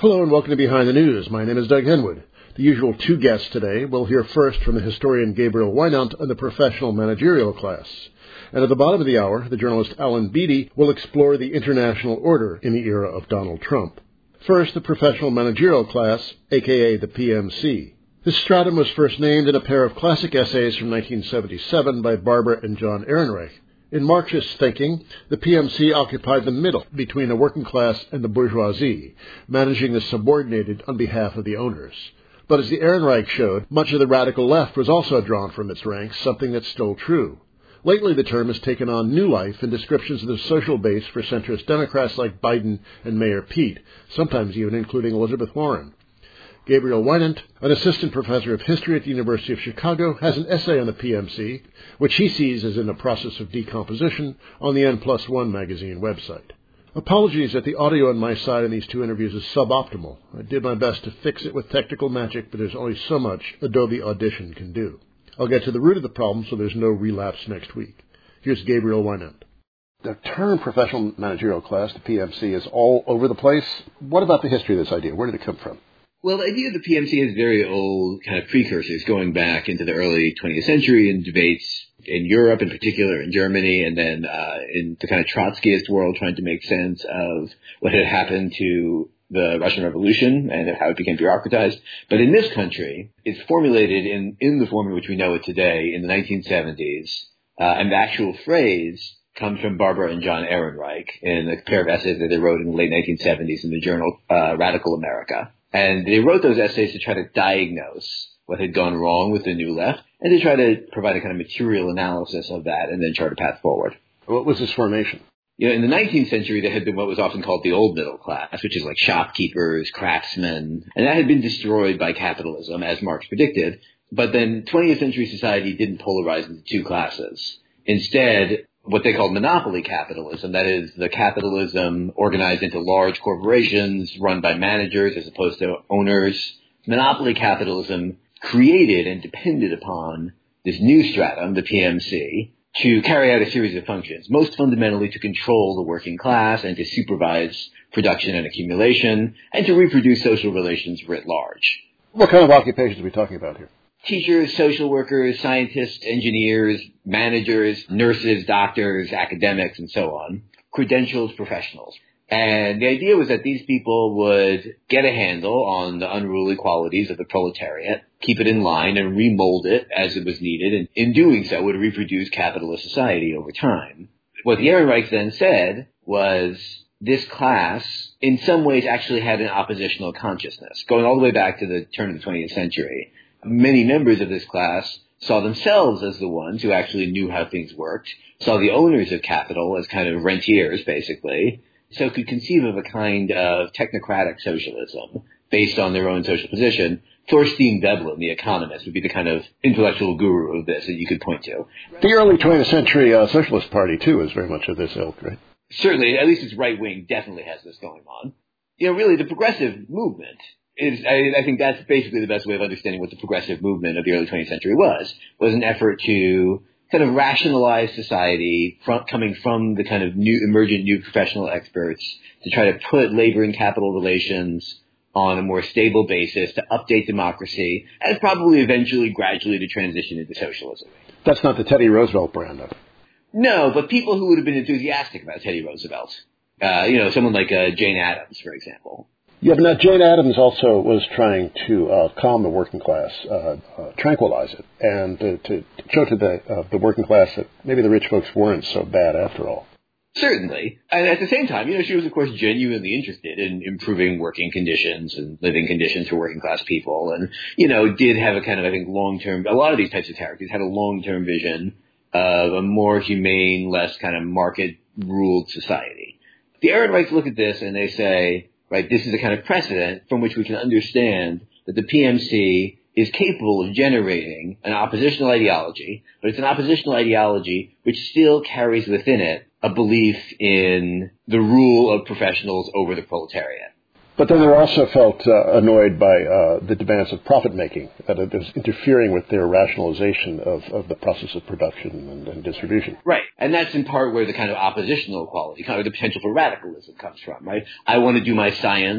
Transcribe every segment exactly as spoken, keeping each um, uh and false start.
Hello and welcome to Behind the News. My name is Doug Henwood. The usual two guests today. We'll hear first from the historian Gabriel Wynant on the professional managerial class. And at the bottom of the hour, the journalist Alan Beatty will explore the international order in the era of Donald Trump. First, the professional managerial class, aka the P M C. This stratum was first named in a pair of classic essays from nineteen seventy-seven by Barbara and John Ehrenreich. In Marxist thinking, the P M C occupied the middle between the working class and the bourgeoisie, managing the subordinated on behalf of the owners. But as the Ehrenreich showed, much of the radical left was also drawn from its ranks, something that's still true. Lately, the term has taken on new life in descriptions of the social base for centrist Democrats like Biden and Mayor Pete, sometimes even including Elizabeth Warren. Gabriel Wynant, an assistant professor of history at the University of Chicago, has an essay on the P M C, which he sees as in the process of decomposition, on the N plus one magazine website. Apologies that the audio on my side in these two interviews is suboptimal. I did my best to fix it with technical magic, but there's only so much Adobe Audition can do. I'll get to the root of the problem so there's no relapse next week. Here's Gabriel Wynant. The term professional managerial class, the P M C, is all over the place. What about the history of this idea? Where did it come from? Well, the idea of the P M C has very old kind of precursors going back into the early twentieth century in debates in Europe, in particular in Germany, and then uh, in the kind of Trotskyist world trying to make sense of what had happened to the Russian Revolution and how it became bureaucratized. But in this country, it's formulated in, in the form in which we know it today in the nineteen seventies, uh, and the actual phrase comes from Barbara and John Ehrenreich in a pair of essays that they wrote in the late nineteen seventies in the journal uh, Radical America. And they wrote those essays to try to diagnose what had gone wrong with the New Left and to try to provide a kind of material analysis of that and then chart a path forward. What was this formation? You know, in the nineteenth century, there had been what was often called the old middle class, which is like shopkeepers, craftsmen, and that had been destroyed by capitalism, as Marx predicted. But then twentieth century society didn't polarize into two classes. Instead, what they called monopoly capitalism, that is the capitalism organized into large corporations run by managers as opposed to owners. Monopoly capitalism created and depended upon this new stratum, the P M C, to carry out a series of functions, most fundamentally to control the working class and to supervise production and accumulation and to reproduce social relations writ large. What kind of occupations are we talking about here? Teachers, social workers, scientists, engineers, managers, nurses, doctors, academics, and so on. Credentialed professionals. And the idea was that these people would get a handle on the unruly qualities of the proletariat, keep it in line, and remold it as it was needed, and in doing so would reproduce capitalist society over time. What the Ehrenreich then said was this class, in some ways, actually had an oppositional consciousness, going all the way back to the turn of the twentieth century. Many members of this class saw themselves as the ones who actually knew how things worked, saw the owners of capital as kind of rentiers, basically, so could conceive of a kind of technocratic socialism based on their own social position. Thorstein Veblen, the economist, would be the kind of intellectual guru of this that you could point to. The early twentieth century uh, Socialist Party, too, is very much of this ilk, right? Certainly, at least its right wing definitely has this going on. You know, really, the progressive movement is, I, I think that's basically the best way of understanding what the progressive movement of the early twentieth century was, was an effort to kind of rationalize society from, coming from the kind of new, emergent new professional experts to try to put labor and capital relations on a more stable basis, to update democracy, and probably eventually gradually to transition into socialism. That's not the Teddy Roosevelt brand of it. No, but people who would have been enthusiastic about Teddy Roosevelt. Uh, you know, someone like uh, Jane Addams, for example. Yeah, but now Jane Addams also was trying to uh, calm the working class, uh, uh, tranquilize it, and uh, to show to the uh, the working class that maybe the rich folks weren't so bad after all. Certainly. And at the same time, you know, she was, of course, genuinely interested in improving working conditions and living conditions for working class people. And, you know, did have a kind of, I think, long-term, a lot of these types of characters had a long-term vision of a more humane, less kind of market-ruled society. The Ehrenreichs look at this and they say, right, this is a kind of precedent from which we can understand that the P M C is capable of generating an oppositional ideology, but it's an oppositional ideology which still carries within it a belief in the rule of professionals over the proletariat. But then they also felt uh, annoyed by uh, the demands of profit-making, that it was interfering with their rationalization of, of the process of production and, and distribution. Right. And that's in part where the kind of oppositional quality, kind of the potential for radicalism comes from, right? I want to do my science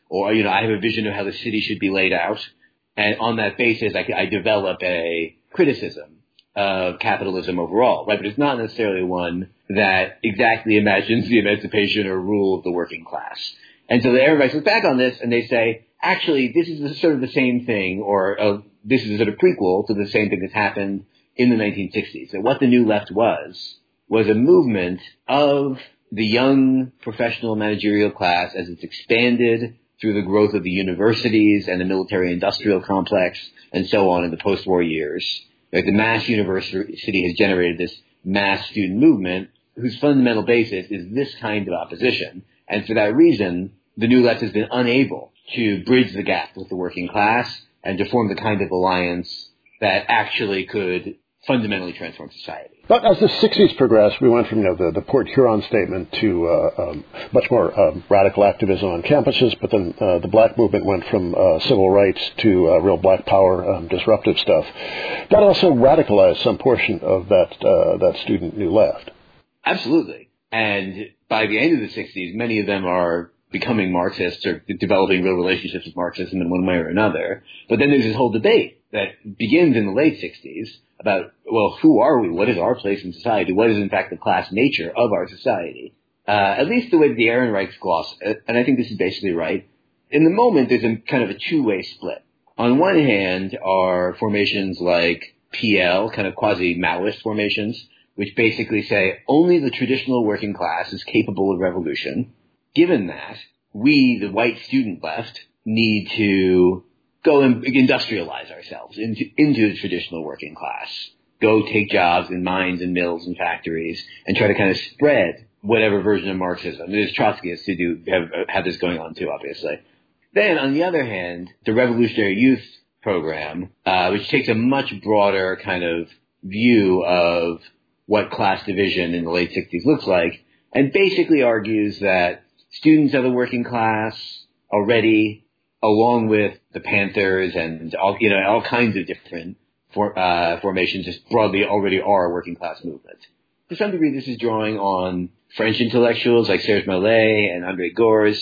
or, you know, I have a vision of how the city should be laid out. And on that basis, I, I develop a criticism of capitalism overall, right? But it's not necessarily one that exactly imagines the emancipation or rule of the working class. And so the Ehrenreichs look back on this and they say, actually, this is sort of the same thing, or uh, this is a sort of prequel to the same thing that's happened in the nineteen sixties. And what the New Left was, was a movement of the young professional managerial class as it's expanded through the growth of the universities and the military-industrial complex and so on in the post-war years. Right? The mass university has generated this mass student movement whose fundamental basis is this kind of opposition. And for that reason, the New Left has been unable to bridge the gap with the working class and to form the kind of alliance that actually could fundamentally transform society. But as the sixties progressed, we went from, you know, the, the Port Huron statement to uh, um, much more um, radical activism on campuses, but then uh, the black movement went from uh, civil rights to uh, real black power, um, disruptive stuff. That also radicalized some portion of that uh, that student New Left. Absolutely. And by the end of the sixties, many of them are becoming Marxists or developing real relationships with Marxism in one way or another. But then there's this whole debate that begins in the late sixties about, well, who are we? What is our place in society? What is, in fact, the class nature of our society? Uh, at least the way the Ehrenreichs gloss it, and I think this is basically right. In the moment, there's a kind of a two-way split. On one hand are formations like P L, kind of quasi-Maoist formations, which basically say only the traditional working class is capable of revolution. Given that, we, the white student left, need to go and industrialize ourselves into, into the traditional working class, go take jobs in mines and mills and factories, and try to kind of spread whatever version of Marxism. There's Trotskyists who do have, have this going on too, obviously. Then, on the other hand, the Revolutionary Youth Program, uh, which takes a much broader kind of view of what class division in the late sixties looks like, and basically argues that students of the working class already, along with the Panthers and all, you know, all kinds of different for, uh, formations, just broadly already are a working class movement. To some degree, this is drawing on French intellectuals like Serge Mallet and André Gorz,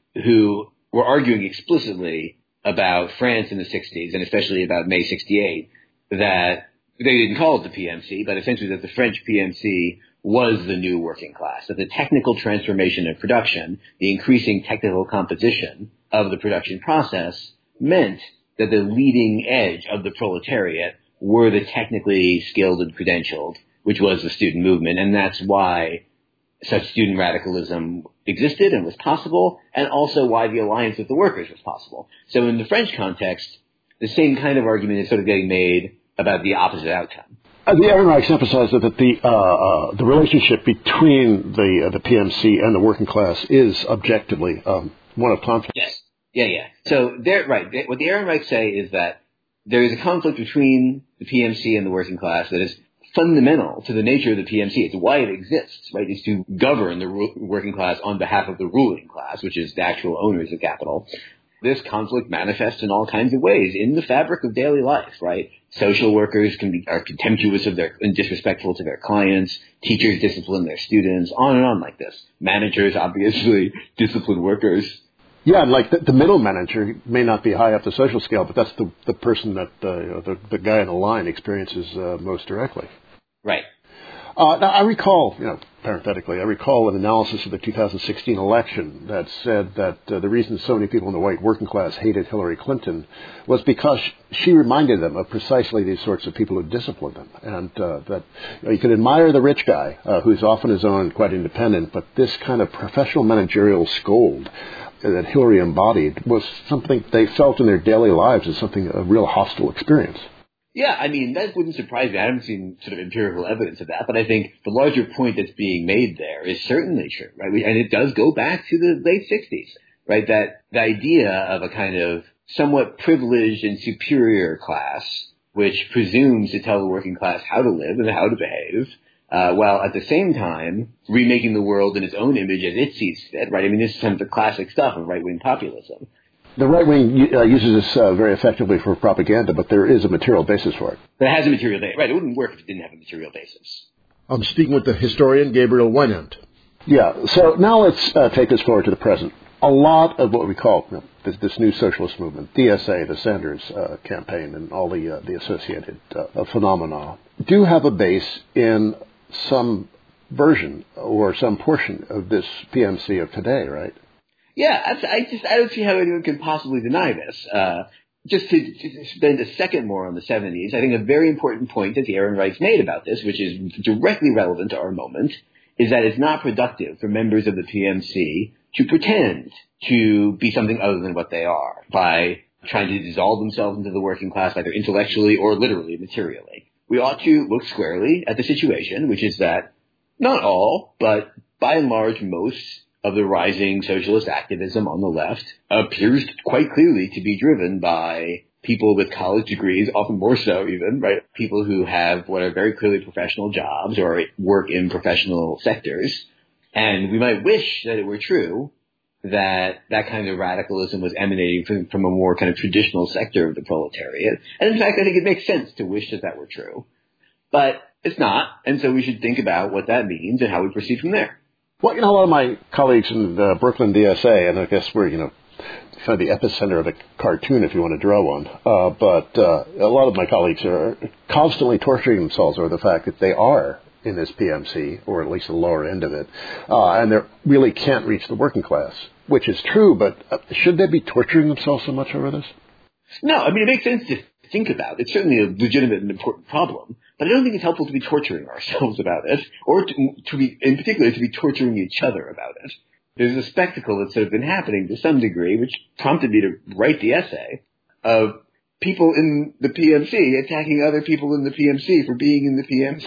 who were arguing explicitly about France in the sixties, and especially about May sixty-eight, that they didn't call it the P M C, but essentially that the French P M C was the new working class, that the technical transformation of production, the increasing technical composition of the production process meant that the leading edge of the proletariat were the technically skilled and credentialed, which was the student movement. And that's why such student radicalism existed and was possible, and also why the alliance with the workers was possible. So in the French context, the same kind of argument is sort of getting made about the opposite outcome. Uh, the Ehrenreichs emphasized that the uh, uh, the relationship between the uh, the P M C and the working class is objectively um, one of conflict. Yes. Yeah, yeah. So they're right. They, what the Ehrenreichs say is that there is a conflict between the P M C and the working class that is fundamental to the nature of the P M C. It's why it exists, right? It's to govern the ru- working class on behalf of the ruling class, which is the actual owners of capital. This conflict manifests in all kinds of ways in the fabric of daily life, right? Social workers can be, are contemptuous of their, and disrespectful to their clients. Teachers discipline their students, on and on like this. Managers obviously discipline workers. Yeah, and like the, the middle manager may not be high up the social scale, but that's the the person that uh, you know, the the guy in the line experiences uh, most directly. Right. Uh, now, I recall, you know, parenthetically, I recall an analysis of the two thousand sixteen election that said that uh, the reason so many people in the white working class hated Hillary Clinton was because she reminded them of precisely these sorts of people who disciplined them, and uh, that you know, you can admire the rich guy uh, who's often his own and quite independent, but this kind of professional managerial scold that Hillary embodied was something they felt in their daily lives as something, a real hostile experience. Yeah, I mean, that wouldn't surprise me. I haven't seen sort of empirical evidence of that, but I think the larger point that's being made there is certainly true, right? We, and it does go back to the late sixties, right? That the idea of a kind of somewhat privileged and superior class, which presumes to tell the working class how to live and how to behave, uh, while at the same time remaking the world in its own image as it sees fit, right? I mean, this is some of the classic stuff of right-wing populism. The right wing uh, uses this uh, very effectively for propaganda, but there is a material basis for it. But it has a material basis. Right, it wouldn't work if it didn't have a material basis. I'm speaking with the historian Gabriel Wynand. Yeah, so now let's uh, take this forward to the present. a lot of what we call you know, this, this new socialist movement, D S A, the Sanders uh, campaign, and all the uh, the associated uh, phenomena, do have a base in some version or some portion of this P M C of today, right? Yeah, I just I don't see how anyone can possibly deny this. Uh, just to, to spend a second more on the seventies, I think a very important point that the Aaron Reichs made about this, which is directly relevant to our moment, is that it's not productive for members of the P M C to pretend to be something other than what they are by trying to dissolve themselves into the working class, either intellectually or literally, materially. We ought to look squarely at the situation, which is that not all, but by and large most of the rising socialist activism on the left appears quite clearly to be driven by people with college degrees, often more so even, right? People who have what are very clearly professional jobs or work in professional sectors. And we might wish that it were true that that kind of radicalism was emanating from, from a more kind of traditional sector of the proletariat. And in fact, I think it makes sense to wish that that were true. But it's not, and so we should think about what that means and how we proceed from there. Well, you know, a lot of my colleagues in the Brooklyn D S A, and I guess we're, you know, kind of the epicenter of the cartoon if you want to draw one, uh, but uh, a lot of my colleagues are constantly torturing themselves over the fact that they are in this P M C, or at least the lower end of it, uh, and they really can't reach the working class, which is true, but uh, should they be torturing themselves so much over this? No, I mean, it makes sense to think about. It's certainly a legitimate and important problem, but I don't think it's helpful to be torturing ourselves about it, or to, to be, in particular, to be torturing each other about it. There's a spectacle that's sort of been happening to some degree, which prompted me to write the essay, of people in the P M C attacking other people in the P M C for being in the P M C.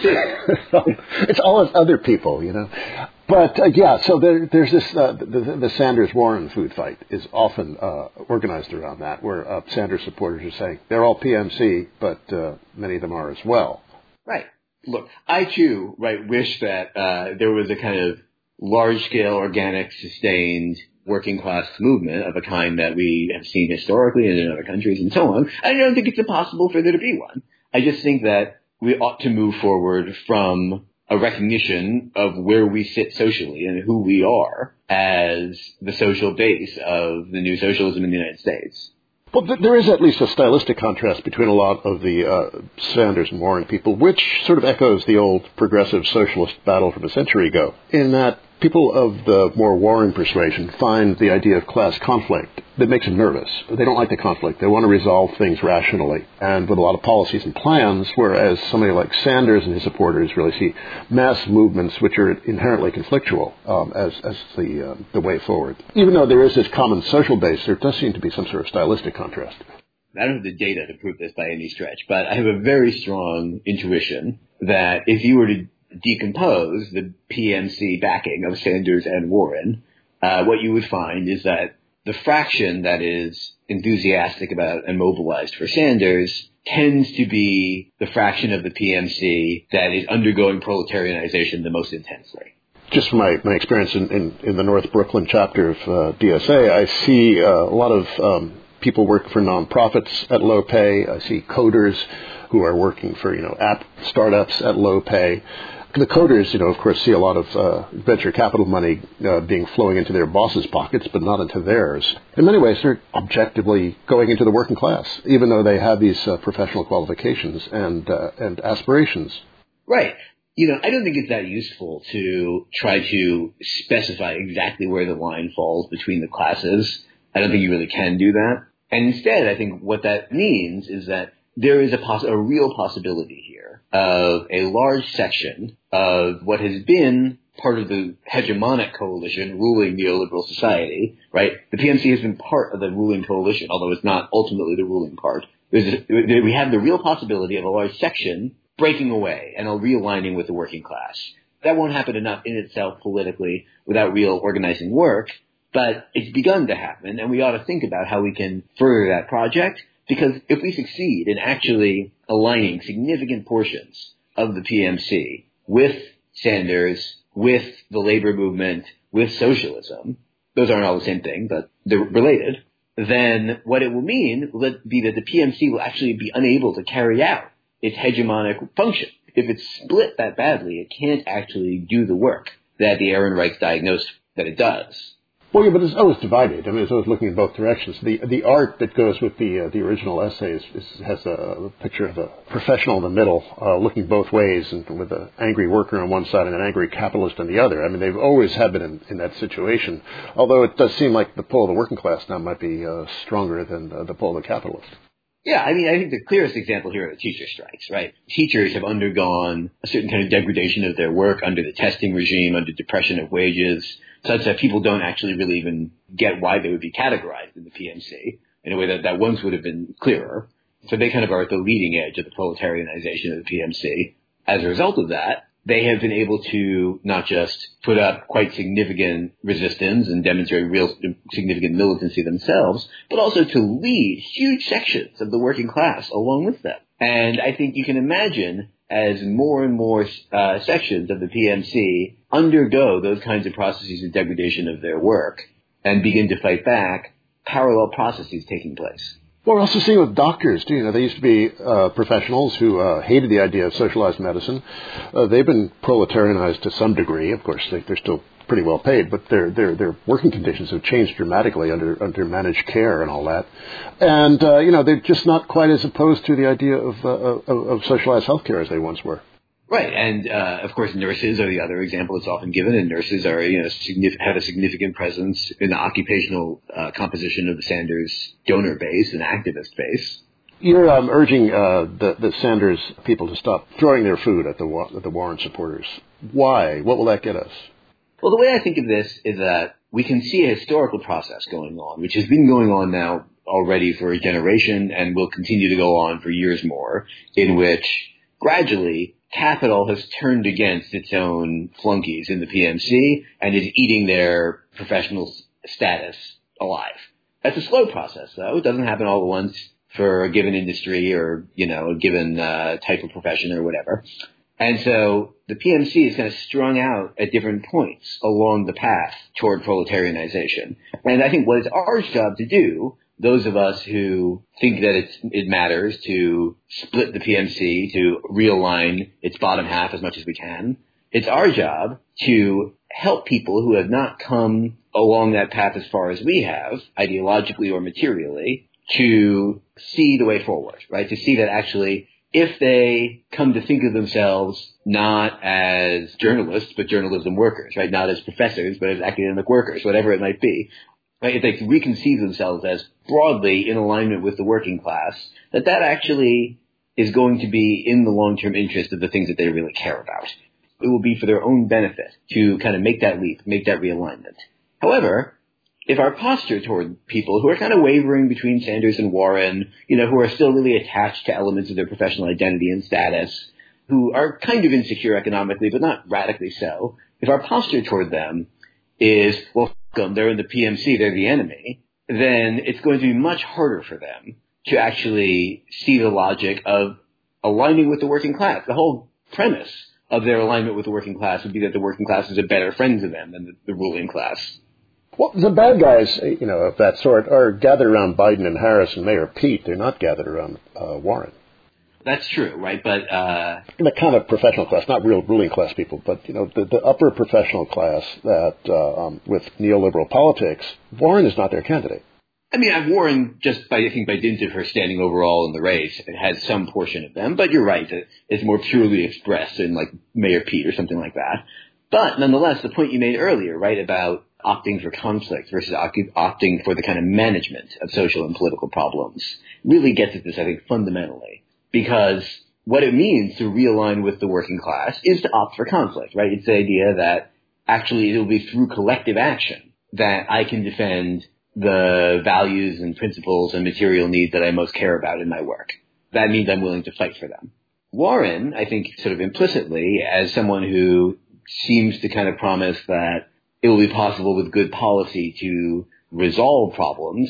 It's all other people, you know. But, uh, yeah, so there, there's this, uh, the, the Sanders-Warren food fight is often uh, organized around that, where uh, Sanders supporters are saying they're all P M C, but uh, many of them are as well. Right. Look, I, too, right, wish that uh, there was a kind of large-scale, organic, sustained working-class movement of a kind that we have seen historically and in other countries and so on. I don't think it's impossible for there to be one. I just think that we ought to move forward from a recognition of where we sit socially and who we are as the social base of the new socialism in the United States. Well, th- there is at least a stylistic contrast between a lot of the uh, Sanders and Warren people, which sort of echoes the old progressive socialist battle from a century ago, in that people of the more Warren persuasion find the idea of class conflict that makes them nervous. They don't like the conflict. They want to resolve things rationally and with a lot of policies and plans, whereas somebody like Sanders and his supporters really see mass movements which are inherently conflictual um, as, as the, uh, the way forward. Even though there is this common social base, there does seem to be some sort of stylistic contrast. I don't have the data to prove this by any stretch, but I have a very strong intuition that if you were to decompose the P M C backing of Sanders and Warren, uh, what you would find is that the fraction that is enthusiastic about and mobilized for Sanders tends to be the fraction of the P M C that is undergoing proletarianization the most intensely. Just from my, my experience in, in, in the North Brooklyn chapter of uh, D S A, I see uh, a lot of um, people work for nonprofits at low pay. I see coders who are working for, you know, app startups at low pay. The coders, you know, of course, see a lot of uh, venture capital money uh, being flowing into their bosses' pockets, but not into theirs. In many ways, they're objectively going into the working class, even though they have these uh, professional qualifications and uh, and aspirations. Right. You know, I don't think it's that useful to try to specify exactly where the line falls between the classes. I don't think you really can do that. And instead, I think what that means is that there is a, poss- a real possibility here of a large section of what has been part of the hegemonic coalition ruling neoliberal society, right? The P M C has been part of the ruling coalition, although it's not ultimately the ruling part. There's a, we have the real possibility of a large section breaking away and realigning with the working class. That won't happen enough in itself politically without real organizing work, but it's begun to happen, and we ought to think about how we can further that project. Because if we succeed in actually aligning significant portions of the P M C with Sanders, with the labor movement, with socialism, those aren't all the same thing, but they're related, then what it will mean will be that the P M C will actually be unable to carry out its hegemonic function. If it's split that badly, it can't actually do the work that the Aaron Reichs diagnosed that it does. Well, yeah, but it's always divided. I mean, it's always looking in both directions. The the art that goes with the uh, the original essay is, is, has a picture of a professional in the middle, uh, looking both ways, and with an angry worker on one side and an angry capitalist on the other. I mean, they've always have been in, in that situation. Although it does seem like the pull of the working class now might be uh, stronger than uh, the pull of the capitalist. Yeah, I mean, I think the clearest example here are the teacher strikes, right? Teachers have undergone a certain kind of degradation of their work under the testing regime, under depression of wages, such that people don't actually really even get why they would be categorized in the P M C in a way that, that once would have been clearer. So they kind of are at the leading edge of the proletarianization of the P M C. As a result of that, they have been able to not just put up quite significant resistance and demonstrate real significant militancy themselves, but also to lead huge sections of the working class along with them. And I think you can imagine as more and more uh, sections of the P M C undergo those kinds of processes of degradation of their work and begin to fight back, parallel processes taking place. Well, we're also seeing with doctors, too. You know, they used to be uh, professionals who uh, hated the idea of socialized medicine. Uh, they've been proletarianized to some degree. Of course, they, they're still pretty well paid, but their their their working conditions have changed dramatically under under managed care and all that. And uh, you know, they're just not quite as opposed to the idea of uh, of, of socialized healthcare as they once were. Right, and uh, of course, nurses are the other example that's often given, and nurses are, you know, signif- have a significant presence in the occupational uh, composition of the Sanders donor base and activist base. You're um, urging uh, the, the Sanders people to stop throwing their food at the at the Warren supporters. Why? What will that get us? Well, the way I think of this is that we can see a historical process going on, which has been going on now already for a generation and will continue to go on for years more, in which gradually capital has turned against its own flunkies in the P M C and is eating their professional status alive. That's a slow process, though. It doesn't happen all at once for a given industry or, you know, a given uh, type of profession or whatever. And so the P M C is kind of strung out at different points along the path toward proletarianization. And I think what it's our job to do, those of us who think that it's, it matters to split the P M C, to realign its bottom half as much as we can, it's our job to help people who have not come along that path as far as we have, ideologically or materially, to see the way forward, right? To see that actually if they come to think of themselves not as journalists, but journalism workers, right? Not as professors, but as academic workers, whatever it might be. Right? If they can reconceive themselves as broadly in alignment with the working class, that that actually is going to be in the long-term interest of the things that they really care about. It will be for their own benefit to kind of make that leap, make that realignment. However, if our posture toward people who are kind of wavering between Sanders and Warren, you know, who are still really attached to elements of their professional identity and status, who are kind of insecure economically, but not radically so, if our posture toward them is, well, f- them, they're in the P M C, they're the enemy, then it's going to be much harder for them to actually see the logic of aligning with the working class. The whole premise of their alignment with the working class would be that the working classes are better friends of them than the, the ruling class. Well, the bad guys, you know, of that sort are gathered around Biden and Harris and Mayor Pete. They're not gathered around uh, Warren. That's true, right? But uh, in the kind of professional class, not real ruling class people, but you know, the, the upper professional class that uh, um, with neoliberal politics, Warren is not their candidate. I mean, Warren, just by I think by dint of her standing overall in the race, it has some portion of them. But you're right that it's more purely expressed in like Mayor Pete or something like that. But nonetheless, the point you made earlier, right, about opting for conflict versus opting for the kind of management of social and political problems really gets at this, I think, fundamentally. Because what it means to realign with the working class is to opt for conflict, right? It's the idea that actually it will be through collective action that I can defend the values and principles and material needs that I most care about in my work. That means I'm willing to fight for them. Warren, I think sort of implicitly, as someone who seems to kind of promise that it will be possible with good policy to resolve problems,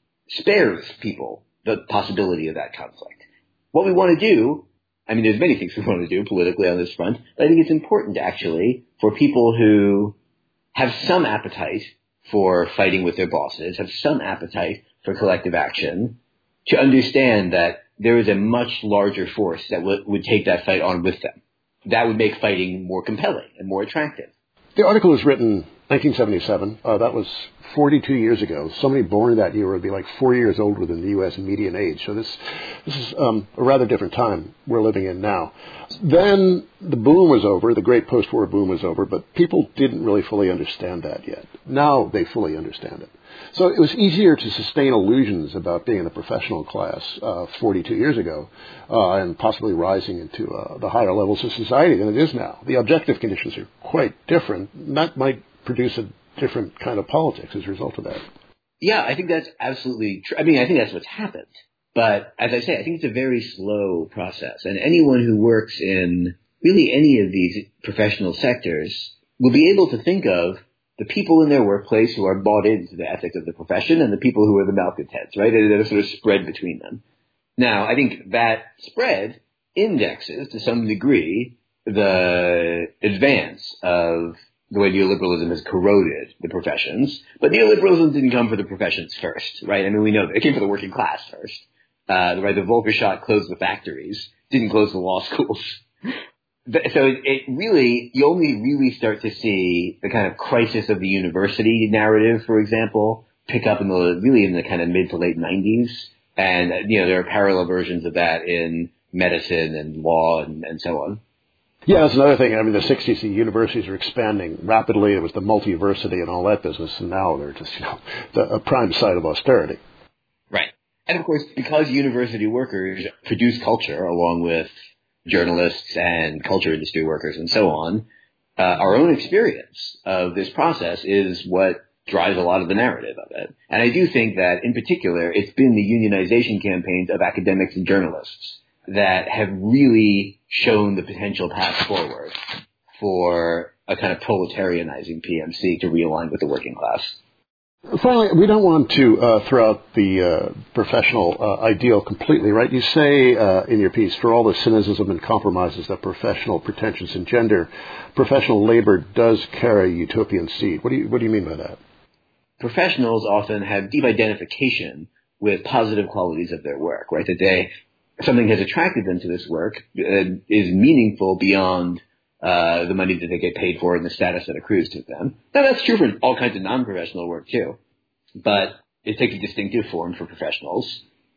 spares people the possibility of that conflict. What we want to do, I mean, there's many things we want to do politically on this front, but I think it's important actually for people who have some appetite for fighting with their bosses, have some appetite for collective action, to understand that there is a much larger force that w- would take that fight on with them. That would make fighting more compelling and more attractive. The article is written nineteen seventy-seven, uh, that was forty-two years ago. Somebody born that year would be like four years older than the U S median age. So this this is um, a rather different time we're living in now. Then the boom was over, the great post-war boom was over, but people didn't really fully understand that yet. Now they fully understand it. So it was easier to sustain illusions about being in the professional class uh, forty-two years ago uh, and possibly rising into uh, the higher levels of society than it is now. The objective conditions are quite different. That might produce a different kind of politics as a result of that. Yeah, I think that's absolutely true. I mean, I think that's what's happened. But as I say, I think it's a very slow process. And anyone who works in really any of these professional sectors will be able to think of the people in their workplace who are bought into the ethics of the profession and the people who are the malcontents, right? And there's sort of spread between them. Now, I think that spread indexes to some degree the advance of the way neoliberalism has corroded the professions. But neoliberalism didn't come for the professions first, right? I mean, we know that. It came for the working class first. Uh, right, the Volcker shot closed the factories, didn't close the law schools. So it, it really, you only really start to see the kind of crisis of the university narrative, for example, pick up in the, really in the kind of mid to late nineties. And, you know, there are parallel versions of that in medicine and law and, and so on. Yeah, that's another thing. I mean, the sixties, the universities are expanding rapidly. It was the multiversity and all that business, and now they're just, you know, the, a prime site of austerity. Right. And of course, because university workers produce culture along with journalists and culture industry workers and so on, uh, our own experience of this process is what drives a lot of the narrative of it. And I do think that in particular, it's been the unionization campaigns of academics and journalists that have really shown the potential path forward for a kind of proletarianizing P M C to realign with the working class. Finally, we don't want to uh, throw out the uh, professional uh, ideal completely, right? You say uh, in your piece, for all the cynicism and compromises that professional pretensions engender, professional labor does carry a utopian seed. What do you, what do you mean by that? Professionals often have deep identification with positive qualities of their work, right? That they, something has attracted them to this work uh, is meaningful beyond Uh, the money that they get paid for and the status that accrues to them. Now, that's true for all kinds of non-professional work, too. But it takes a distinctive form for professionals.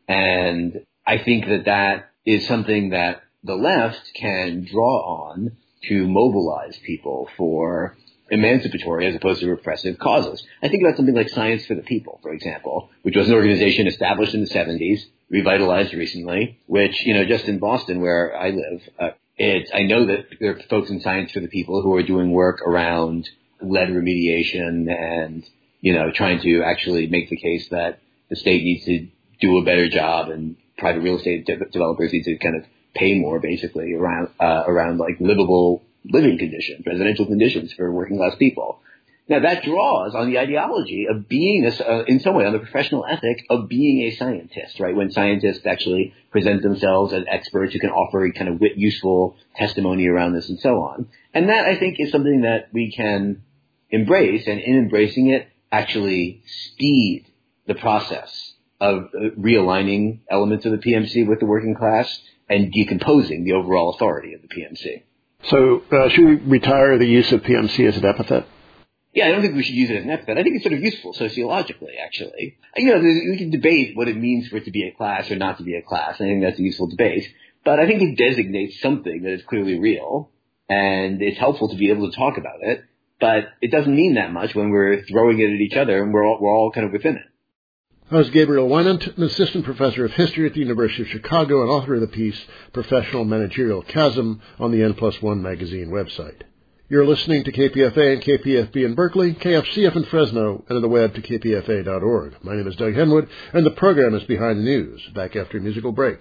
And I think that that is something that the left can draw on to mobilize people for emancipatory as opposed to repressive causes. I think about something like Science for the People, for example, which was an organization established in the seventies, revitalized recently, which, you know, just in Boston, where I live, uh, It's, I know that there are folks in Science for the People who are doing work around lead remediation and, you know, trying to actually make the case that the state needs to do a better job and private real estate de- developers need to kind of pay more, basically, around, uh, around like livable living conditions, residential conditions for working class people. Now, that draws on the ideology of being, a, uh, in some way, on the professional ethic of being a scientist, right? When scientists actually present themselves as experts who can offer kind of useful testimony around this and so on. And that, I think, is something that we can embrace, and in embracing it, actually speed the process of realigning elements of the P M C with the working class and decomposing the overall authority of the P M C. So uh, should we retire the use of P M C as an epithet? Yeah, I don't think we should use it as an epithet. I think it's sort of useful sociologically, actually. You know, we can debate what it means for it to be a class or not to be a class. I think that's a useful debate. But I think it designates something that is clearly real, and it's helpful to be able to talk about it. But it doesn't mean that much when we're throwing it at each other and we're all, we're all kind of within it. That was Gabriel Wynant, an assistant professor of history at the University of Chicago and author of the piece Professional Managerial Chasm on the N plus one magazine website. You're listening to K P F A and K P F B in Berkeley, K F C F in Fresno, and on the web to K P F A dot org. My name is Doug Henwood, and the program is Behind the News. Back after a musical break.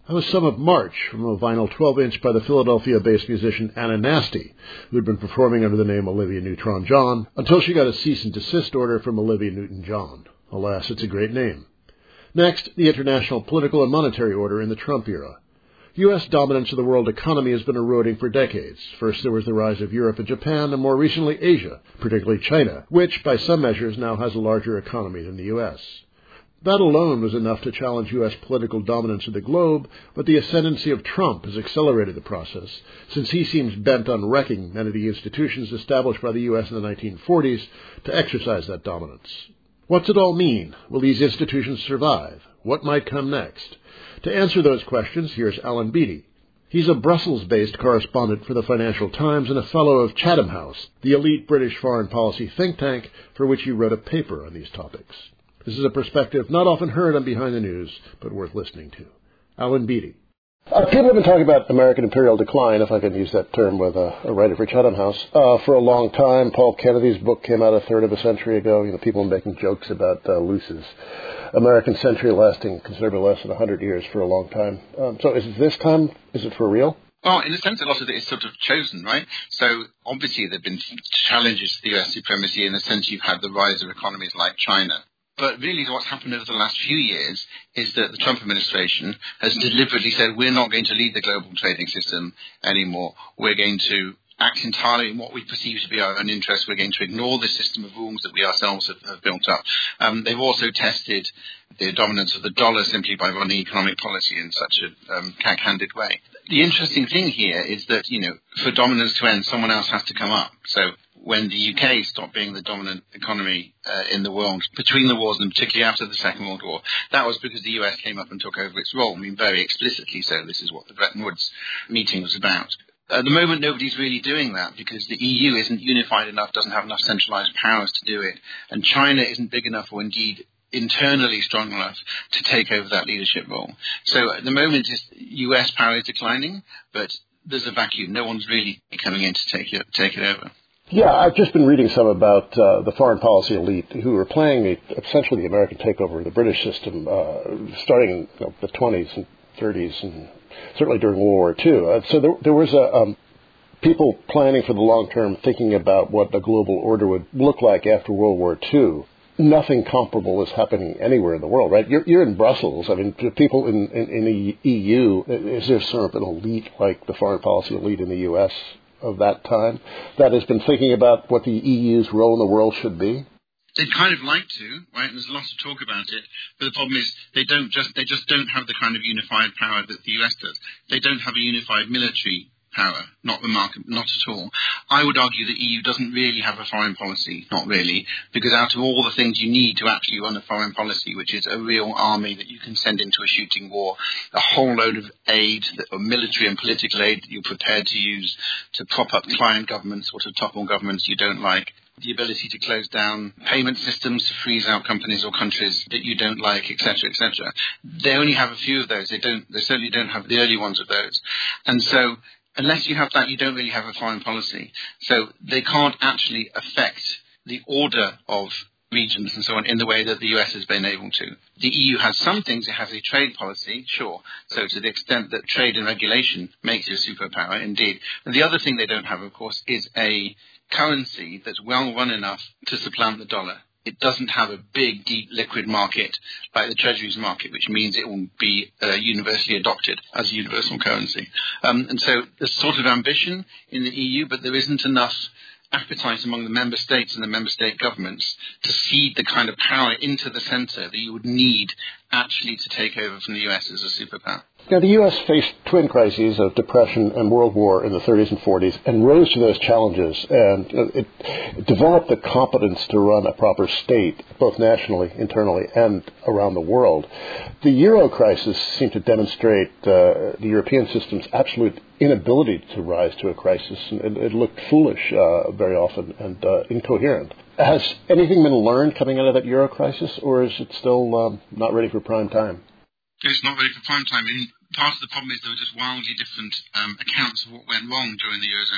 That was Some of March from a vinyl twelve-inch by the Philadelphia-based musician Anna Nasty, who had been performing under the name Olivia Newton-John until she got a cease and desist order from Olivia Newton-John. Alas, it's a great name. Next, the international political and monetary order in the Trump era. U S dominance of the world economy has been eroding for decades. First there was the rise of Europe and Japan, and more recently Asia, particularly China, which, by some measures, now has a larger economy than the U S That alone was enough to challenge U S political dominance of the globe, but the ascendancy of Trump has accelerated the process, since he seems bent on wrecking many of the institutions established by the U S in the nineteen forties to exercise that dominance. What's it all mean? Will these institutions survive? What might come next? To answer those questions, here's Alan Beattie. He's a Brussels-based correspondent for the Financial Times and a fellow of Chatham House, the elite British foreign policy think tank for which he wrote a paper on these topics. This is a perspective not often heard on Behind the News, but worth listening to. Alan Beattie. Uh, people have been talking about American imperial decline, if I can use that term with a, a writer for Chatham House, uh, for a long time. Paul Kennedy's book came out a third of a century ago. You know, people making jokes about uh, Luce's American century lasting considerably less than one hundred years for a long time. Um, so is it this time? Is it for real? Well, in a sense, a lot of it is sort of chosen, right? So obviously there have been challenges to the U S supremacy. In a sense, you've had the rise of economies like China. But really what's happened over the last few years is that the Trump administration has deliberately said we're not going to lead the global trading system anymore. We're going to act entirely in what we perceive to be our own interests. We're going to ignore the system of rules that we ourselves have, have built up. Um, they've also tested the dominance of the dollar simply by running economic policy in such a um, cack-handed way. The interesting thing here is that, you know, for dominance to end, someone else has to come up. So when the U K stopped being the dominant economy uh, in the world between the wars, and particularly after the Second World War, that was because the U S came up and took over its role. I mean, very explicitly so. This is what the Bretton Woods meeting was about. At the moment, nobody's really doing that because the E U isn't unified enough, doesn't have enough centralized powers to do it, and China isn't big enough or indeed internally strong enough to take over that leadership role. So at the moment, U S power is declining, but there's a vacuum. No one's really coming in to take it, take it over. Yeah, I've just been reading some about uh, the foreign policy elite who are playing a, essentially the American takeover of the British system, uh, starting in you know, the twenties and thirties, and certainly during World War Two. Uh, so there, there was a um, people planning for the long term, thinking about what a global order would look like after World War Two. Nothing comparable is happening anywhere in the world, right? You're, you're in Brussels. I mean, do people in, in, in the E U, is there sort of an elite like the foreign policy elite in the U S of that time that has been thinking about what the E U's role in the world should be? They'd kind of like to, right? There's lots of talk about it, but the problem is they don't just they just don't have the kind of unified power that the U S does. They don't have a unified military power, not remarkable, not at all. I would argue that E U doesn't really have a foreign policy, not really, because out of all the things you need to actually run a foreign policy, which is a real army that you can send into a shooting war, a whole load of aid, or military and political aid that you're prepared to use to prop up client governments or to topple governments you don't like, the ability to close down payment systems, to freeze out companies or countries that you don't like, et cetera, et cetera. They only have a few of those. They don't. They certainly don't have the early ones of those. And so unless you have that, you don't really have a foreign policy. So they can't actually affect the order of regions and so on in the way that the U S has been able to. The E U has some things. It has a trade policy, sure. So to the extent that trade and regulation makes you a superpower, indeed. And the other thing they don't have, of course, is a currency that's well run enough to supplant the dollar. It doesn't have a big, deep, liquid market like the Treasuries market, which means it will be uh, universally adopted as a universal currency. Um, and so there's sort of ambition in the E U, but there isn't enough appetite among the member states and the member state governments to seed the kind of power into the center that you would need actually to take over from the U S as a superpower. Now, the U S faced twin crises of Depression and World War in the thirties and forties and rose to those challenges, and it, it developed the competence to run a proper state, both nationally, internally, and around the world. The Euro crisis seemed to demonstrate uh, the European system's absolute inability to rise to a crisis, and it, it looked foolish uh, very often and uh, incoherent. Has anything been learned coming out of that Euro crisis, or is it still um, not ready for prime time? It's not ready for prime time. I mean, part of the problem is there were just wildly different um, accounts of what went wrong during the Eurozone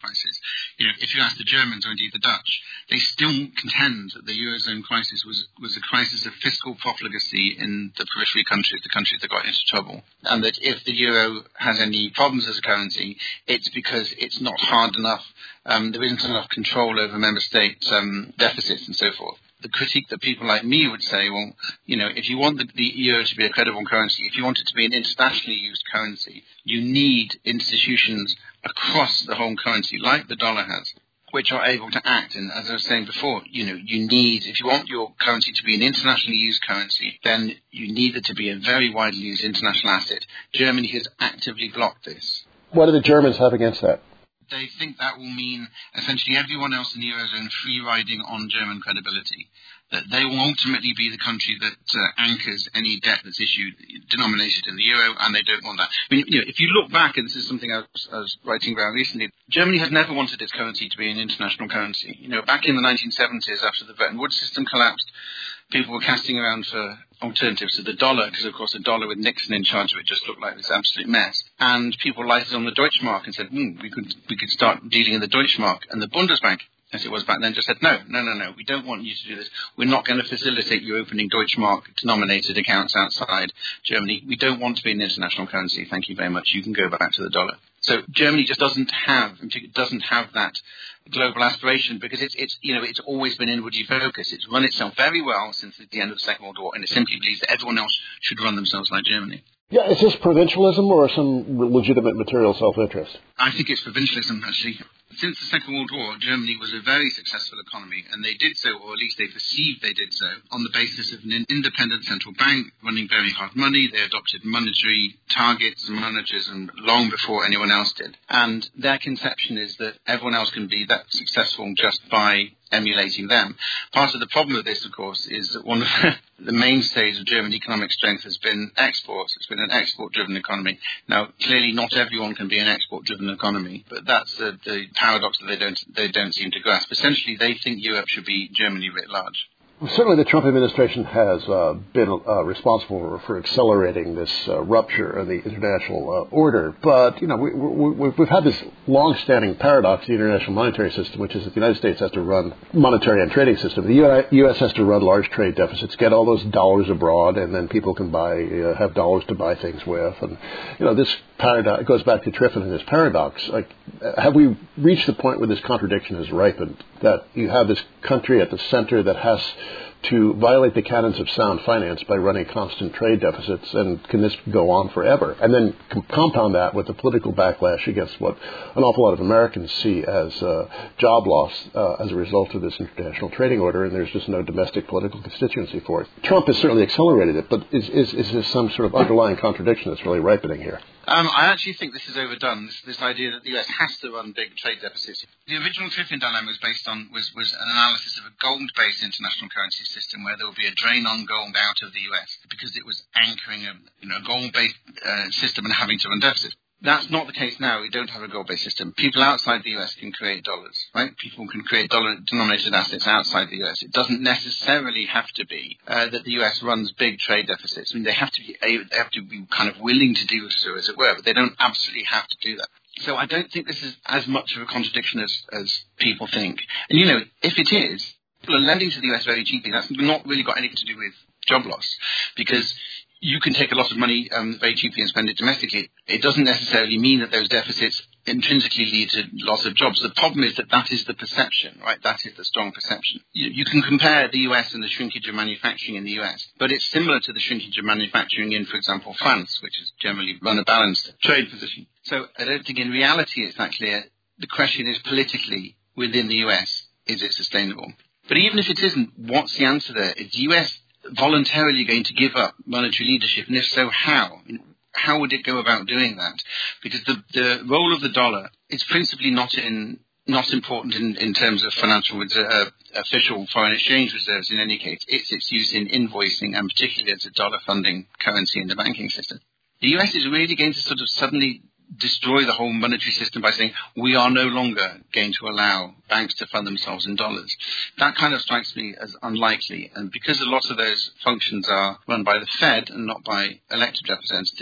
crisis. You know, if you ask the Germans or indeed the Dutch, they still contend that the Eurozone crisis was, was a crisis of fiscal profligacy in the periphery countries, the countries that got into trouble. And that if the euro has any problems as a currency, it's because it's not hard enough, um, there isn't enough control over member state um, deficits and so forth. The critique that people like me would say, well, you know, if you want the, the euro to be a credible currency, if you want it to be an internationally used currency, you need institutions across the whole currency, like the dollar has, which are able to act. And as I was saying before, you know, you need, if you want your currency to be an internationally used currency, then you need it to be a very widely used international asset. Germany has actively blocked this. What do the Germans have against that? They think that will mean essentially everyone else in the Eurozone free riding on German credibility, that they will ultimately be the country that uh, anchors any debt that's issued, denominated in the euro, and they don't want that. I mean, you know, if you look back, and this is something I was, I was writing about recently, Germany had never wanted its currency to be an international currency. You know, back in the nineteen seventies, after the Bretton Woods system collapsed, people were casting around for alternatives to the dollar, because of course a dollar with Nixon in charge of it just looked like this absolute mess. And people lighted on the Deutschmark and said, hmm, we could we could start dealing in the Deutschmark. And the Bundesbank, as it was back then, just said, no, no, no, no, we don't want you to do this. We're not going to facilitate you opening Deutschmark-denominated accounts outside Germany. We don't want to be an international currency. Thank you very much. You can go back to the dollar. So Germany just doesn't have doesn't have that global aspiration, because it's it's you know it's always been inwardly focused. It's run itself very well since the end of the Second World War, and it simply believes that everyone else should run themselves like Germany. Yeah, is this provincialism or some legitimate material self-interest? I think it's provincialism, actually. Since the Second World War, Germany was a very successful economy, and they did so, or at least they perceived they did so, on the basis of an independent central bank running very hard money. They adopted monetary targets and managers and long before anyone else did. And their conception is that everyone else can be that successful just by emulating them. Part of the problem with this, of course, is that one of the mainstays of German economic strength has been exports. It's been an export-driven economy. Now, clearly not everyone can be an export-driven economy, but that's the, the paradox that they don't they don't seem to grasp. Essentially, they think Europe should be Germany writ large. Certainly the Trump administration has uh, been uh, responsible for accelerating this uh, rupture of the international uh, order. But, you know, we, we, we've had this long-standing paradox, the international monetary system, which is that the United States has to run monetary and trading system. The U S has to run large trade deficits, get all those dollars abroad, and then people can buy, uh, have dollars to buy things with. And, you know, this paradox, it goes back to Triffin and his paradox. Like, have we reached the point where this contradiction has ripened, that you have this country at the center that has to violate the canons of sound finance by running constant trade deficits, and can this go on forever? And then com- compound that with the political backlash against what an awful lot of Americans see as uh, job loss uh, as a result of this international trading order, and there's just no domestic political constituency for it. Trump has certainly accelerated it, but is, is, is there some sort of underlying contradiction that's really ripening here? Um, I actually think this is overdone, this, this idea that the U S has to run big trade deficits. The original Triffin dilemma was based on was, was an analysis of a gold-based international currency system where there would be a drain on gold out of the U S because it was anchoring a you know gold-based uh, system and having to run deficits. That's not the case now. We don't have a gold-based system. People outside the U S can create dollars, right? People can create dollar-denominated assets outside the U S. It doesn't necessarily have to be uh, that the U S runs big trade deficits. I mean, they have to be they have to be kind of willing to do so, as it were, but they don't absolutely have to do that. So I don't think this is as much of a contradiction as, as people think. And, you know, if it is, people are lending to the U S very cheaply. That's not really got anything to do with job loss, because you can take a lot of money um, very cheaply and spend it domestically. It doesn't necessarily mean that those deficits intrinsically lead to loss of jobs. The problem is that that is the perception, right? That is the strong perception. You, you can compare the U S and the shrinkage of manufacturing in the U S, but it's similar to the shrinkage of manufacturing in, for example, France, which has generally run a balanced trade position. So I don't think in reality it's that clear. The question is politically, within the U S, is it sustainable? But even if it isn't, what's the answer there? Is the U S voluntarily going to give up monetary leadership, and if so, how? How would it go about doing that? Because the, the role of the dollar is principally not in not important in, in terms of financial uh, official foreign exchange reserves in any case. It's its use in invoicing, and particularly as a dollar funding currency in the banking system. The U S is really going to sort of suddenly destroy the whole monetary system by saying we are no longer going to allow banks to fund themselves in dollars. That kind of strikes me as unlikely. And because a lot of those functions are run by the Fed and not by elected representatives,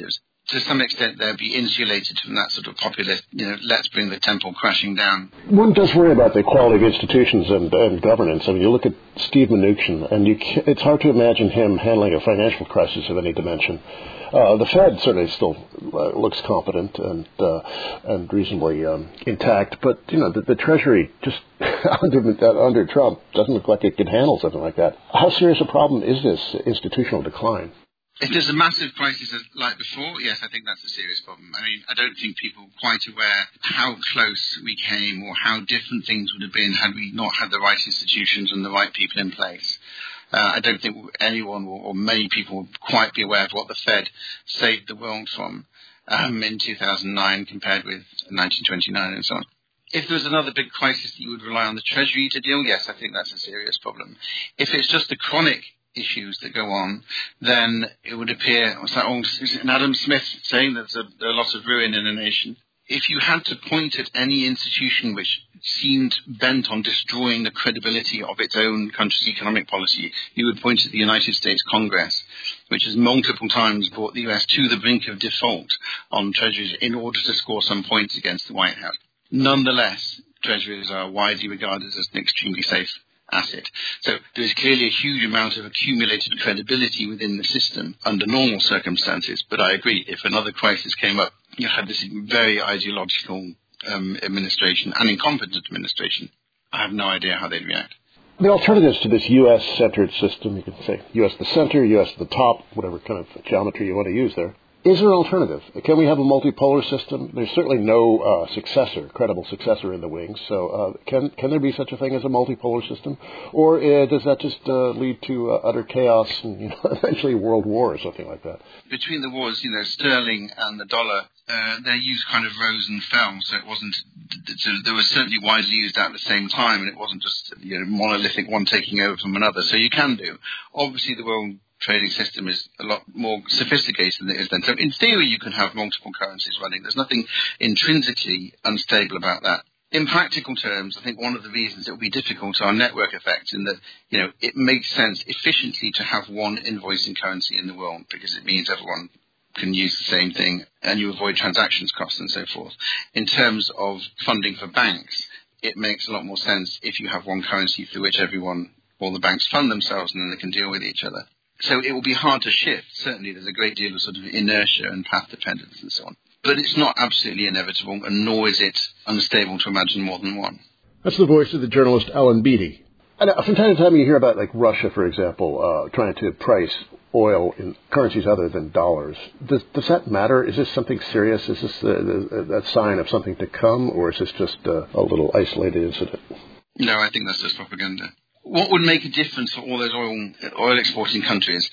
to some extent they'll be insulated from that sort of populist, you know, let's bring the temple crashing down. One does worry about the quality of institutions and, and governance. I mean, you look at Steve Mnuchin, and you can, it's hard to imagine him handling a financial crisis of any dimension. Uh, the Fed certainly still uh, looks competent and uh, and reasonably um, intact, but you know the, the Treasury just under uh, under Trump doesn't look like it could handle something like that. How serious a problem is this institutional decline? If there's a massive crisis like before, yes, I think that's a serious problem. I mean, I don't think people are quite aware how close we came or how different things would have been had we not had the right institutions and the right people in place. Uh, I don't think anyone or, or many people will quite be aware of what the Fed saved the world from um, in two thousand nine compared with nineteen twenty-nine and so on. If there was another big crisis that you would rely on the Treasury to deal, yes, I think that's a serious problem. If it's just the chronic issues that go on, then it would appear, what's that old, is it Adam Smith saying there's a, a lot of ruin in a nation? If you had to point at any institution which seemed bent on destroying the credibility of its own country's economic policy, you would point at the United States Congress, which has multiple times brought the U S to the brink of default on treasuries in order to score some points against the White House. Nonetheless, treasuries are widely regarded as an extremely safe asset. So there is clearly a huge amount of accumulated credibility within the system under normal circumstances. But I agree, if another crisis came up, you had this very ideological um, administration and incompetent administration, I have no idea how they'd react. The alternatives to this U S-centered system, you can say U S the center, U S the top, whatever kind of geometry you want to use there. Is there an alternative? Can we have a multipolar system? There's certainly no uh, successor, credible successor in the wings. So uh, can can there be such a thing as a multipolar system? Or uh, does that just uh, lead to uh, utter chaos and you know, eventually world war or something like that? Between the wars, you know, sterling and the dollar, uh, their use kind of rose and fell. So it wasn't, so they were certainly widely used at the same time, and it wasn't just, you know, monolithic one taking over from another. So you can do. Obviously, the world trading system is a lot more sophisticated than it is then. So in theory, you can have multiple currencies running. There's nothing intrinsically unstable about that. In practical terms, I think one of the reasons it will be difficult are network effects in that, you know, it makes sense efficiently to have one invoicing currency in the world because it means everyone can use the same thing and you avoid transactions costs and so forth. In terms of funding for banks, it makes a lot more sense if you have one currency through which everyone, all the banks fund themselves and then they can deal with each other. So it will be hard to shift. Certainly there's a great deal of sort of inertia and path dependence and so on. But it's not absolutely inevitable, and nor is it unstable to imagine more than one. That's the voice of the journalist Alan Beatty. And from time to time you hear about, like, Russia, for example, uh, trying to price oil in currencies other than dollars. Does, does that matter? Is this something serious? Is this a, a, a sign of something to come, or is this just a, a little isolated incident? No, I think that's just propaganda. What would make a difference for all those oil oil exporting countries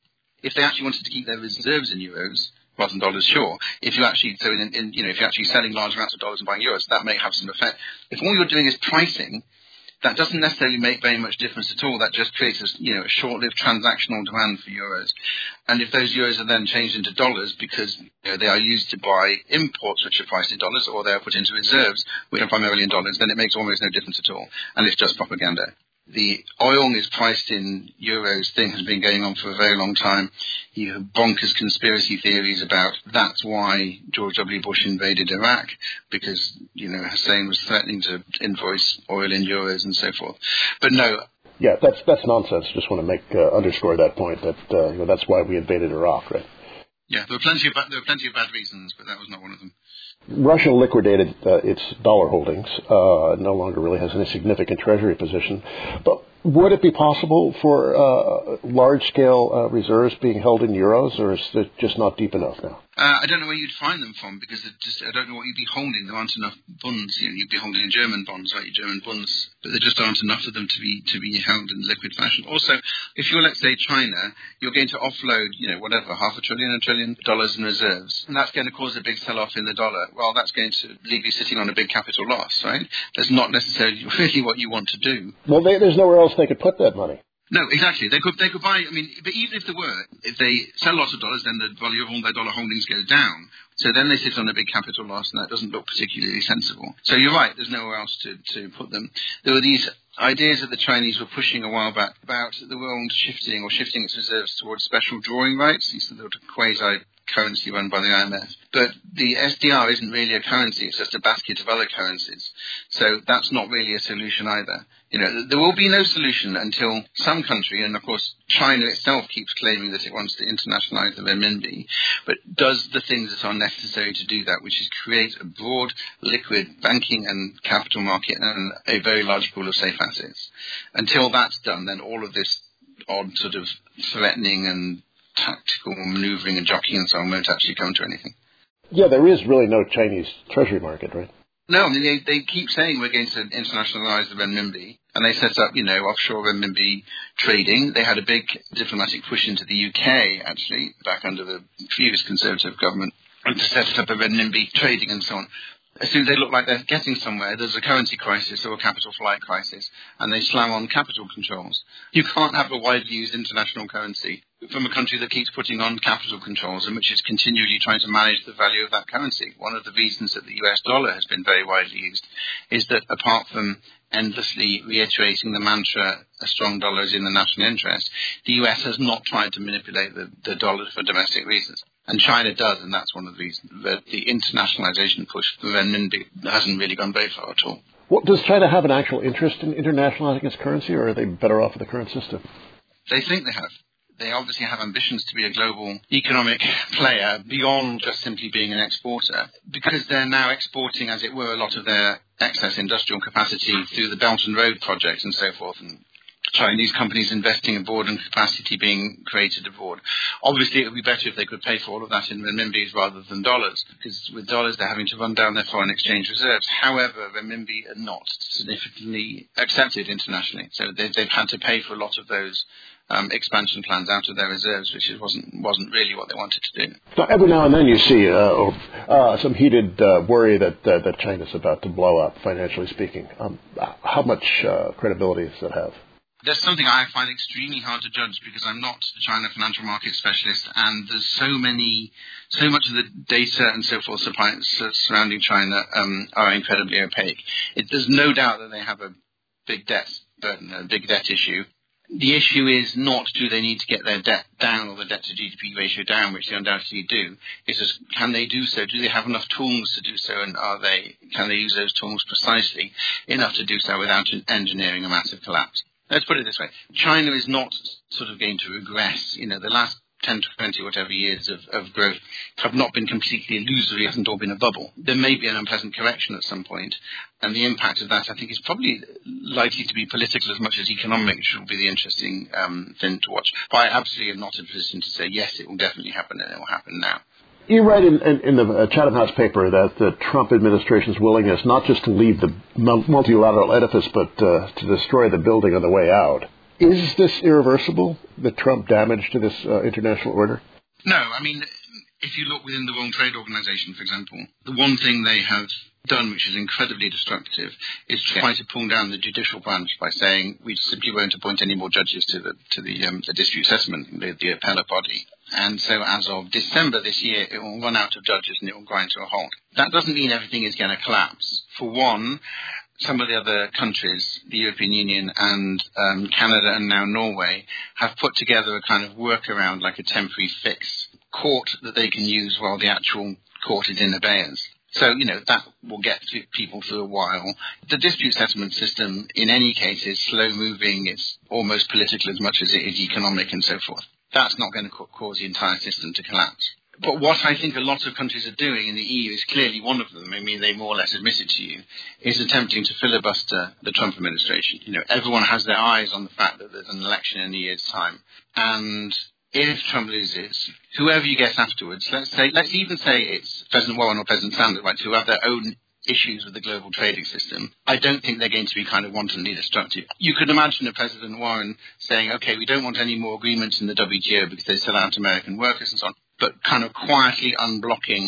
if they actually wanted to keep their reserves in euros rather than dollars? Sure. If you actually, so in, in, you know, if you're actually selling large amounts of dollars and buying euros, that may have some effect. If all you're doing is pricing, that doesn't necessarily make very much difference at all. That just creates a, you know, a short-lived transactional demand for euros. And if those euros are then changed into dollars because, you know, they are used to buy imports which are priced in dollars, or they are put into reserves which are primarily in dollars, then it makes almost no difference at all. And it's just propaganda. The oil is priced in euros thing has been going on for a very long time. You have bonkers conspiracy theories about that's why George W. Bush invaded Iraq, because, you know, Hussein was threatening to invoice oil in euros and so forth. But no. Yeah, that's that's nonsense. Just want to make uh, underscore that point that uh, you know, that's why we invaded Iraq, right? Yeah, there were plenty of ba- there were plenty of bad reasons, but that was not one of them. Russia liquidated uh, its dollar holdings, uh, no longer really has any significant treasury position. But would it be possible for uh, large-scale uh, reserves being held in euros, or is it just not deep enough now? Uh, I don't know where you'd find them from, because it just I don't know what you'd be holding. There aren't enough bonds. You know, you'd be holding German bonds, right? Your German bonds, but there just aren't enough of them to be to be held in liquid fashion. Also, if you're, let's say, China, you're going to offload, you know, whatever, half a trillion, a trillion dollars in reserves, and that's going to cause a big sell-off in the dollar. Well, that's going to leave you sitting on a big capital loss, right? That's not necessarily really what you want to do. Well, they, there's nowhere else they could put that money. No, exactly. They could they could buy, I mean, but even if there were, if they sell lots of dollars, then the value of all their dollar holdings goes down. So then they sit on a big capital loss, and that doesn't look particularly sensible. So you're right, there's nowhere else to, to put them. There were these ideas that the Chinese were pushing a while back about the world shifting or shifting its reserves towards special drawing rights, these sort of quasi currency run by the I M F. But the S D R isn't really a currency, it's just a basket of other currencies. So that's not really a solution either. You know, there will be no solution until some country, and of course China itself keeps claiming that it wants to internationalize the renminbi, but does the things that are necessary to do that, which is create a broad, liquid banking and capital market and a very large pool of safe assets. Until that's done, then all of this odd sort of threatening and tactical maneuvering and jockeying and so on won't actually come to anything. Yeah, there is really no Chinese treasury market, right? No, I mean, they, they keep saying we're going to internationalize the renminbi, and they set up, you know, offshore renminbi trading. They had a big diplomatic push into the U K, actually, back under the previous Conservative government, and to set up a renminbi trading and so on. As soon as they look like they're getting somewhere, there's a currency crisis or a capital flight crisis, and they slam on capital controls. You can't have a widely used international currency from a country that keeps putting on capital controls and which is continually trying to manage the value of that currency. One of the reasons that the U S dollar has been very widely used is that apart from endlessly reiterating the mantra, a strong dollar is in the national interest, the U S has not tried to manipulate the, the dollar for domestic reasons. And China does, and that's one of the reasons that the internationalization push for renminbi hasn't really gone very far at all. Well, does China have an actual interest in internationalizing its currency, or are they better off with the current system? They think they have. They obviously have ambitions to be a global economic player beyond just simply being an exporter, because they're now exporting, as it were, a lot of their excess industrial capacity through the Belt and Road project and so forth, and Chinese companies investing abroad and capacity being created abroad. Obviously, it would be better if they could pay for all of that in renminbis rather than dollars, because with dollars they're having to run down their foreign exchange reserves. However, renminbi are not significantly accepted internationally, so they've, they've had to pay for a lot of those Um, expansion plans out of their reserves, which wasn't wasn't really what they wanted to do. So every now and then you see uh, uh, some heated uh, worry that uh, that China's about to blow up, financially speaking. Um, how much uh, credibility does that have? There's something I find extremely hard to judge because I'm not a China financial market specialist, and there's so many, so much of the data and so forth surrounding China um, are incredibly opaque. It, there's no doubt that they have a big debt burden, a big debt issue. The issue is not do they need to get their debt down or the debt to G D P ratio down, which they undoubtedly do. It's just, can they do so? Do they have enough tools to do so, and are they can they use those tools precisely enough to do so without engineering a massive collapse? Let's put it this way. China is not sort of going to regress. You know, the last ten, twenty, whatever years of, of growth have not been completely illusory, hasn't all been a bubble. There may be an unpleasant correction at some point, and the impact of that, I think, is probably likely to be political as much as economic, which will be the interesting um, thing to watch. But I absolutely am not in a position to say, yes, it will definitely happen, and it will happen now. You write in, in, in the Chatham House paper that the Trump administration's willingness not just to leave the multilateral edifice, but uh, to destroy the building on the way out. Is this irreversible, the Trump damage to this uh, international order? No, I mean, if you look within the World Trade Organization, for example, the one thing they have done, which is incredibly destructive, is to try to pull down the judicial branch by saying we simply won't appoint any more judges to the to the, um, the dispute settlement, the, the appellate body. And so as of December this year, it will run out of judges and it will grind to a halt. That doesn't mean everything is going to collapse. For one, some of the other countries, the European Union and um, Canada and now Norway, have put together a kind of workaround, like a temporary fix court that they can use while the actual court is in abeyance. So, you know, that will get people through a while. The dispute settlement system, in any case, is slow-moving. It's almost political as much as it is economic and so forth. That's not going to cause the entire system to collapse. But what I think a lot of countries are doing, and the E U is clearly one of them, I mean, they more or less admit it to you, is attempting to filibuster the Trump administration. You know, everyone has their eyes on the fact that there's an election in a year's time. And if Trump loses, whoever you get afterwards, let's say, let's even say it's President Warren or President Sanders, right, who have their own issues with the global trading system, I don't think they're going to be kind of wantonly destructive. You could imagine a President Warren saying, okay, we don't want any more agreements in the W T O because they sell out American workers and so on, but kind of quietly unblocking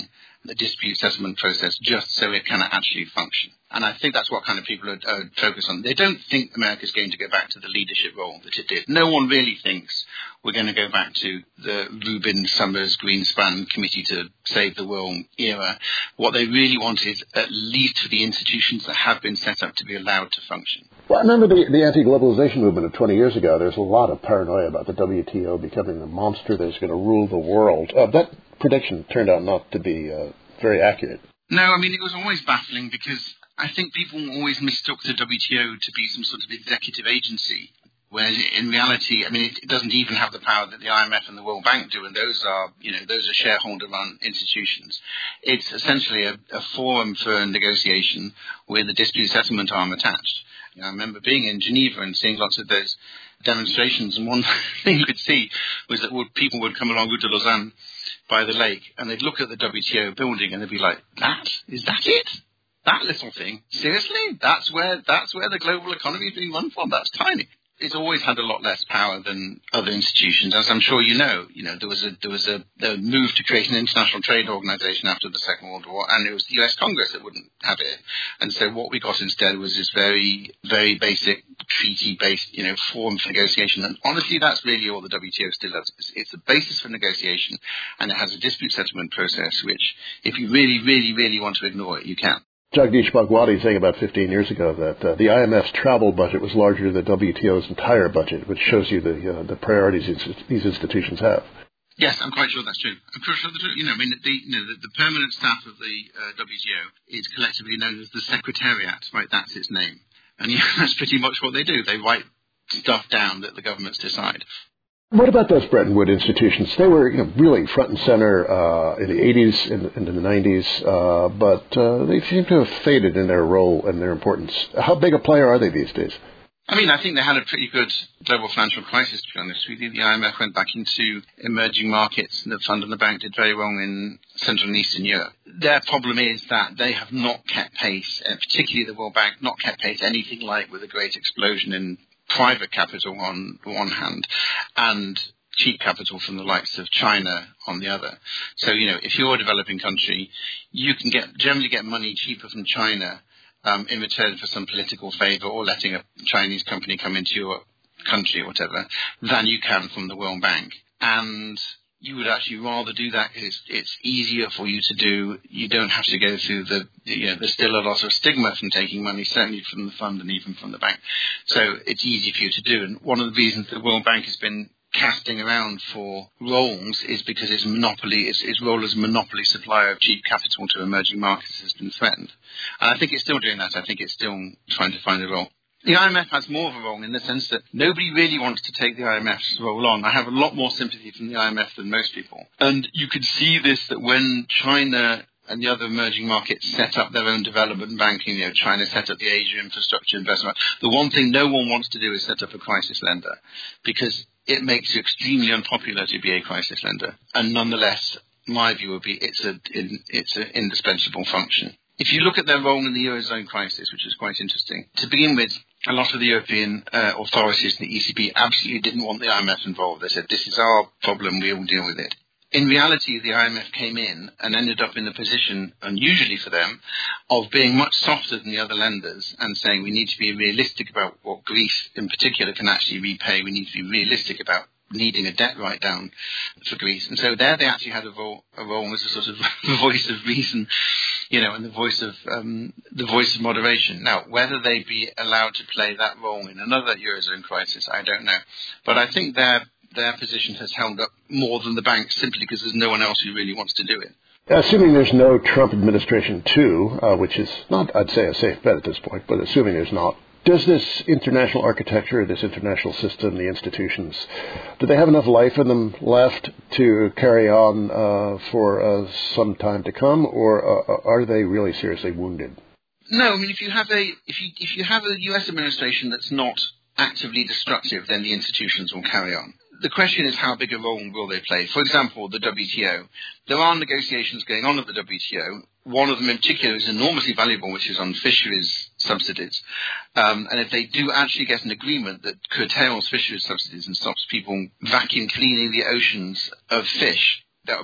a dispute settlement process just so it can actually function. And I think that's what kind of people are, are focused on. They don't think America's going to go back to the leadership role that it did. No one really thinks we're going to go back to the Rubin, Summers, Greenspan Committee to Save the World era. What they really want is at least for the institutions that have been set up to be allowed to function. Well, I remember the, the anti-globalization movement of twenty years ago. There's a lot of paranoia about the W T O becoming the monster that's going to rule the world. Uh, that prediction turned out not to be uh, very accurate. No, I mean, it was always baffling because I think people always mistook the W T O to be some sort of executive agency, whereas in reality, I mean, it, it doesn't even have the power that the I M F and the World Bank do, and those are, you know, those are shareholder-run institutions. It's essentially a, a forum for negotiation with a dispute settlement arm attached. You know, I remember being in Geneva and seeing lots of those demonstrations, and one thing you could see was that people would come along Route de Lausanne by the lake, and they'd look at the W T O building, and they'd be like, "That is that it? That little thing? Seriously? That's where that's where the global economy is being run from? That's tiny." It's always had a lot less power than other institutions, as I'm sure you know. You know, there was a there was a, a move to create an international trade organization after the Second World War, and it was the U S Congress that wouldn't have it. And so what we got instead was this very, very basic treaty-based, you know, forum for negotiation. And honestly, that's really all the W T O still does. It's, it's a basis for negotiation, and it has a dispute settlement process, which, if you really, really, really want to ignore it, you can. Jagdish Bhagwati saying about fifteen years ago that uh, the I M F's travel budget was larger than the W T O's entire budget, which shows you the uh, the priorities these institutions have. Yes, I'm quite sure that's true. I'm quite sure that's true. You know, I mean, the, you know, the, the permanent staff of the uh, W T O is collectively known as the Secretariat, right? That's its name. And yeah, that's pretty much what they do. They write stuff down that the governments decide. What about those Bretton Woods institutions? They were, you know, really front and center uh, in the eighties and in, in the nineties, uh, but uh, they seem to have faded in their role and their importance. How big a player are they these days? I mean, I think they had a pretty good global financial crisis, to be honest with you. The I M F went back into emerging markets, and the Fund and the Bank did very well in Central and Eastern Europe. Their problem is that they have not kept pace, uh, particularly the World Bank, not kept pace anything like with a great explosion in private capital on one hand, and cheap capital from the likes of China on the other. So, you know, if you're a developing country, you can get generally get money cheaper from China um, in return for some political favor or letting a Chinese company come into your country or whatever, than you can from the World Bank. And you would actually rather do that because it's, it's easier for you to do. You don't have to go through the, you know, there's still a lot of stigma from taking money, certainly from the fund and even from the bank. So it's easy for you to do. And one of the reasons the World Bank has been casting around for roles is because its monopoly, its, its role as a monopoly supplier of cheap capital to emerging markets has been threatened. And I think it's still doing that. I think it's still trying to find a role. The I M F has more of a role in the sense that nobody really wants to take the I M F's role on. I have a lot more sympathy from the I M F than most people. And you could see this that when China and the other emerging markets set up their own development banking, you know, China set up the Asia Infrastructure Investment. The one thing no one wants to do is set up a crisis lender because it makes you extremely unpopular to be a crisis lender. And nonetheless, my view would be it's a it's an indispensable function. If you look at their role in the Eurozone crisis, which is quite interesting, to begin with, a lot of the European uh, authorities and the E C B absolutely didn't want the I M F involved. They said, this is our problem, we'll deal with it. In reality, the I M F came in and ended up in the position, unusually for them, of being much softer than the other lenders and saying we need to be realistic about what Greece in particular can actually repay. We need to be realistic about needing a debt write-down for Greece. And so there they actually had a role, a role as a sort of voice of reason, you know, and the voice of um, the voice of moderation. Now, whether they be allowed to play that role in another Eurozone crisis, I don't know. But I think their their position has held up more than the banks simply because there's no one else who really wants to do it. Assuming there's no Trump administration two, uh, which is not, I'd say, a safe bet at this point, but assuming there's not, does this international architecture, this international system, the institutions, do they have enough life in them left to carry on uh, for uh, some time to come, or uh, are they really seriously wounded? No, I mean, if you have a if you if you have a U S administration that's not actively destructive, then the institutions will carry on. The question is how big a role will they play? For example, the W T O. There are negotiations going on at the W T O. One of them in particular is enormously valuable, which is on fisheries subsidies. Um, and if they do actually get an agreement that curtails fisheries subsidies and stops people vacuum cleaning the oceans of fish, that would be a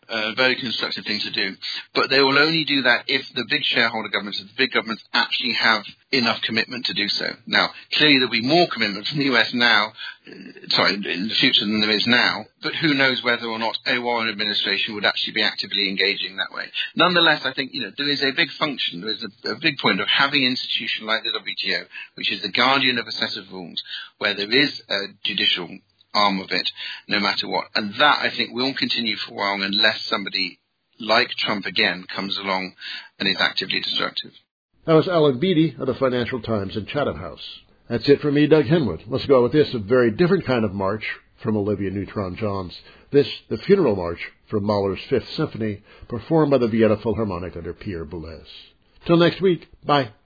a very constructive thing to do. But they will only do that if the big shareholder governments, if the big governments actually have enough commitment to do so. Now, clearly there'll be more commitment from the U S now, sorry, in the future than there is now, but who knows whether or not a Warren administration would actually be actively engaging that way. Nonetheless, I think, you know, there is a big function, there is a, a big point of having an institution like the W T O, which is the guardian of a set of rules, where there is a judicial arm of it, no matter what. And that, I think, will continue for a while unless somebody like Trump again comes along and is actively destructive. That was Alan Beatty of the Financial Times in Chatham House. That's it for me, Doug Henwood. Let's go with this, a very different kind of march from Olivia Newton-Johns. This, the Funeral March from Mahler's Fifth Symphony, performed by the Vienna Philharmonic under Pierre Boulez. Till next week, bye.